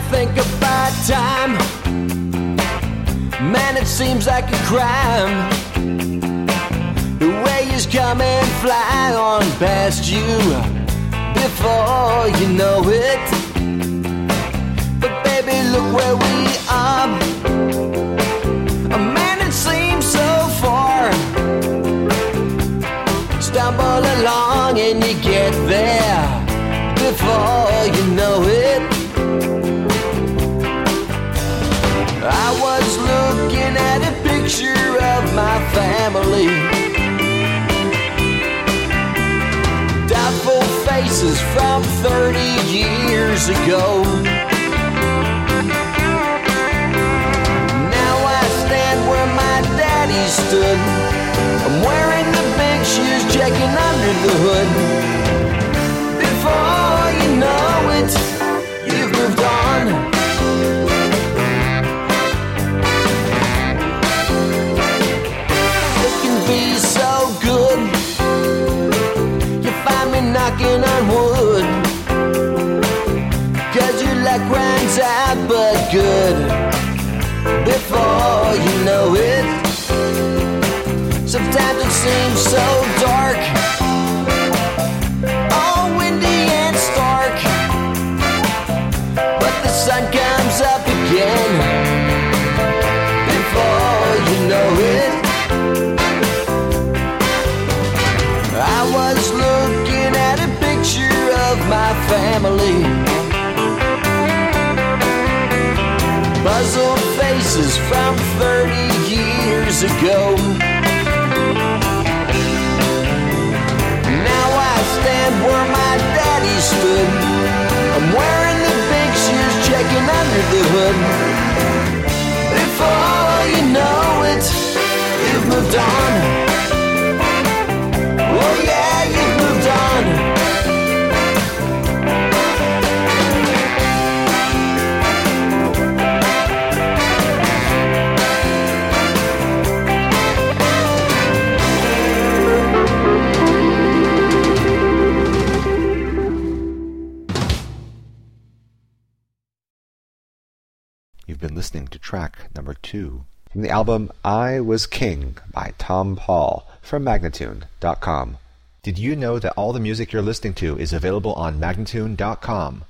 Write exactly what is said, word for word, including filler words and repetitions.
think about time, man, it seems like a crime. The way you come and fly on past you before you know it. But baby, look where we are. A man, it seems so far. Stumble along and you get there before you know it. I was looking at a picture of my family. Doubtful faces from thirty years ago. Now I stand where my daddy stood. I'm wearing the big shoes, checking under the hood. Before you know it, you've moved on. It can be so good. You find me knocking on wood. Cause your luck runs out but good. Before you know it. Sometimes it seems so dark, all windy and stark. But the sun comes up again before you know it. I was looking at a picture of my family. Puzzled faces from thirty years ago. Now I stand where my daddy stood. I'm wearing the big shoes, checking under the hood. Before you know it, you've moved on. Oh yeah, you've moved on. You've been listening to track number two from the album I Was King by Tom Paul from Magnatune dot com. Did you know that all the music you're listening to is available on Magnatune dot com?